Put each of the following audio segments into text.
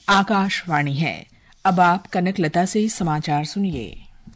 आकाशवाणी है। अब आप कनकलता से समाचार सुनिए।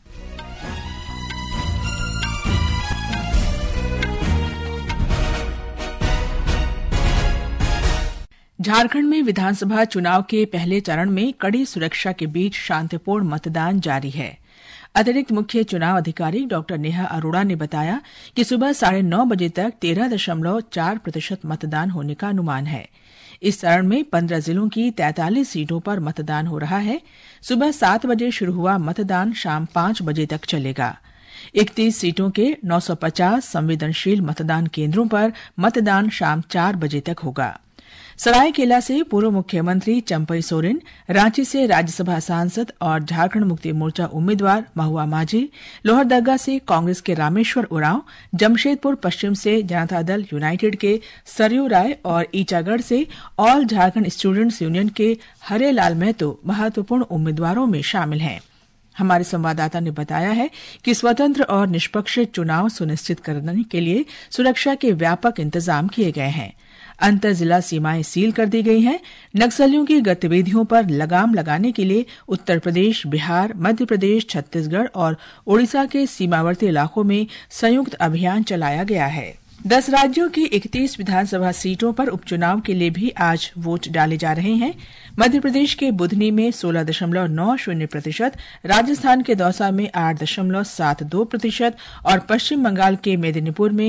झारखंड में विधानसभा चुनाव के पहले चरण में कड़ी सुरक्षा के बीच शांतिपूर्ण मतदान जारी है। अतिरिक्त मुख्य चुनाव अधिकारी डॉ नेहा अरोड़ा ने बताया कि सुबह 9:30 बजे तक 13.4% मतदान होने का अनुमान है। इस चरण में 15 जिलों की 43 सीटों पर मतदान हो रहा है। सुबह 7 बजे शुरू हुआ मतदान शाम 5 बजे तक चलेगा। 31 सीटों के 950 संवेदनशील मतदान केंद्रों पर मतदान शाम 4 बजे तक होगा। सरायकेला से पूर्व मुख्यमंत्री चंपई सोरेन, रांची से राज्यसभा सांसद और झारखंड मुक्ति मोर्चा उम्मीदवार महुआ माझी, लोहरदगा से कांग्रेस के रामेश्वर उरांव, जमशेदपुर पश्चिम से जनता दल यूनाइटेड के सरयू राय और ईचागढ़ से ऑल झारखंड स्टूडेंट्स यूनियन के हरेलाल महतो महत्वपूर्ण उम्मीदवारों में शामिल हैं। हमारे संवाददाता ने बताया है कि स्वतंत्र और निष्पक्ष चुनाव सुनिश्चित करने के लिए सुरक्षा के व्यापक इंतजाम किए गए हैं। अंतर जिला सीमाएं सील कर दी गई हैं। नक्सलियों की गतिविधियों पर लगाम लगाने के लिए उत्तर प्रदेश, बिहार, मध्य प्रदेश, छत्तीसगढ़ और ओडिशा के सीमावर्ती इलाकों में संयुक्त अभियान चलाया गया है। 10 राज्यों की 31 विधानसभा सीटों पर उपचुनाव के लिए भी आज वोट डाले जा रहे हैं। मध्य प्रदेश के बुधनी में 16.90%, राजस्थान के दौसा में 8.72% और पश्चिम बंगाल के मेदिनीपुर में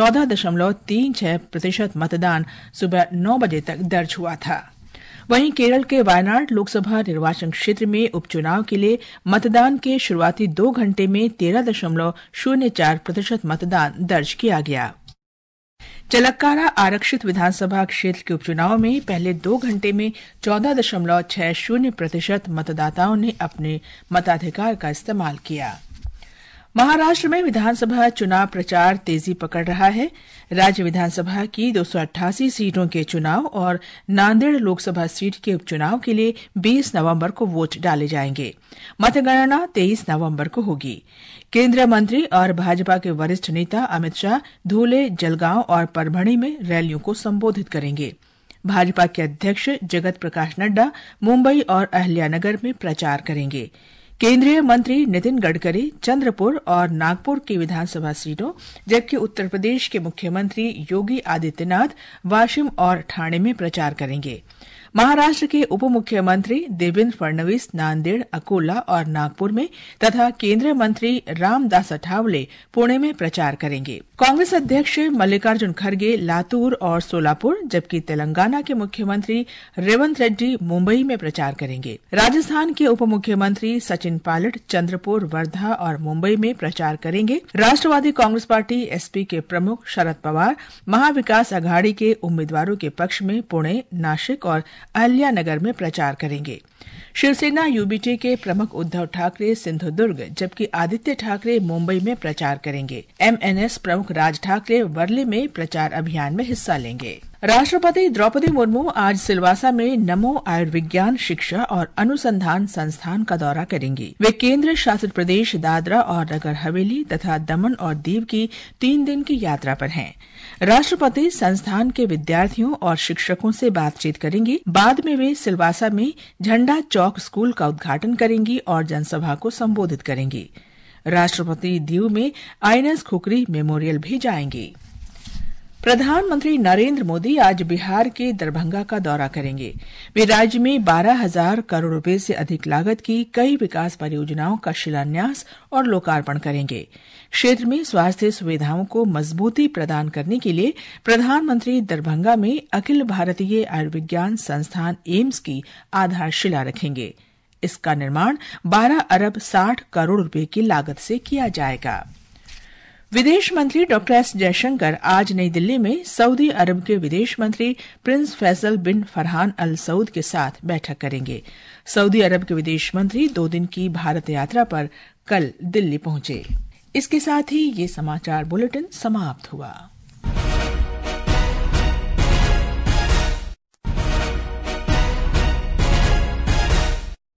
14.36% मतदान सुबह 9 बजे तक दर्ज हुआ था। वहीं केरल के वायनाड लोकसभा निर्वाचन क्षेत्र में उपचुनाव के लिए मतदान के शुरुआती 2 घंटे में 13.04% मतदान दर्ज किया गया। चलक्कारा आरक्षित विधानसभा क्षेत्र के उपचुनाव में पहले 2 घंटे में 14.60% मतदाताओं ने अपने मताधिकार का इस्तेमाल किया। महाराष्ट्र में विधानसभा चुनाव प्रचार तेजी पकड़ रहा है। राज्य विधानसभा की 288 सीटों के चुनाव और नांदेड़ लोकसभा सीट के उपचुनाव के लिए 20 नवंबर को वोट डाले जाएंगे। मतगणना 23 नवंबर को होगी। केंद्रीय मंत्री और भाजपा के वरिष्ठ नेता अमित शाह धूले, जलगांव और परभणी में रैलियों को संबोधित करेंगे। भाजपा के अध्यक्ष जगत प्रकाश नड्डा मुंबई और अहिल्यानगर में प्रचार करेंगे। केंद्रीय मंत्री नितिन गडकरी चंद्रपुर और नागपुर की विधानसभा सीटों, जबकि उत्तर प्रदेश के मुख्यमंत्री योगी आदित्यनाथ वाशिम और ठाणे में प्रचार करेंगे। महाराष्ट्र के उप मुख्यमंत्री देवेंद्र फडणवीस नांदेड़, अकोला और नागपुर में तथा केंद्रीय मंत्री रामदास अठावले पुणे में प्रचार करेंगे। कांग्रेस अध्यक्ष मल्लिकार्जुन खड़गे लातूर और सोलापुर, जबकि तेलंगाना के मुख्यमंत्री रेवंत रेड्डी मुंबई में प्रचार करेंगे। राजस्थान के उप मुख्यमंत्री सचिन पायलट चंद्रपुर, वर्धा और मुंबई में प्रचार करेंगे। राष्ट्रवादी कांग्रेस पार्टी एसपी के प्रमुख शरद पवार महाविकास अघाड़ी के उम्मीदवारों के पक्ष में पुणे, नासिक और अहिल्यानगर में प्रचार करेंगे। शिवसेना यूबीटी के प्रमुख उद्धव ठाकरे सिंधुदुर्ग, जबकि आदित्य ठाकरे मुंबई में प्रचार करेंगे। एमएनएस प्रमुख राज ठाकरे वर्ली में प्रचार अभियान में हिस्सा लेंगे। राष्ट्रपति द्रौपदी मुर्मू आज सिलवासा में नमो आयुर्विज्ञान शिक्षा और अनुसंधान संस्थान का दौरा करेंगी। वे केंद्र शासित प्रदेश दादरा और नगर हवेली तथा दमन और दीव की 3 दिन की यात्रा पर हैं। राष्ट्रपति संस्थान के विद्यार्थियों और शिक्षकों से बातचीत करेंगी। बाद में वे सिलवासा में झंडा चौक स्कूल का उद्घाटन करेंगी और जनसभा को संबोधित करेंगी। राष्ट्रपति दीव में आईएनएस खुखरी मेमोरियल भी जाएंगी। प्रधानमंत्री नरेंद्र मोदी आज बिहार के दरभंगा का दौरा करेंगे। वे राज्य में 12,000 करोड़ रुपए से अधिक लागत की कई विकास परियोजनाओं का शिलान्यास और लोकार्पण करेंगे। क्षेत्र में स्वास्थ्य सुविधाओं को मजबूती प्रदान करने के लिए प्रधानमंत्री दरभंगा में अखिल भारतीय आयुर्विज्ञान संस्थान एम्स की आधारशिला रखेंगे। इसका निर्माण 12 अरब 60 करोड़ रुपए की लागत से किया जाएगा। विदेश मंत्री डॉ एस जयशंकर आज नई दिल्ली में सऊदी अरब के विदेश मंत्री prince Faisal bin Farhan Al Saud के साथ बैठक करेंगे। सऊदी अरब के विदेश मंत्री 2 दिन की भारत यात्रा पर कल दिल्ली पहुंचे। इसके साथ ही ये समाचार बुलेटिन समाप्त हुआ।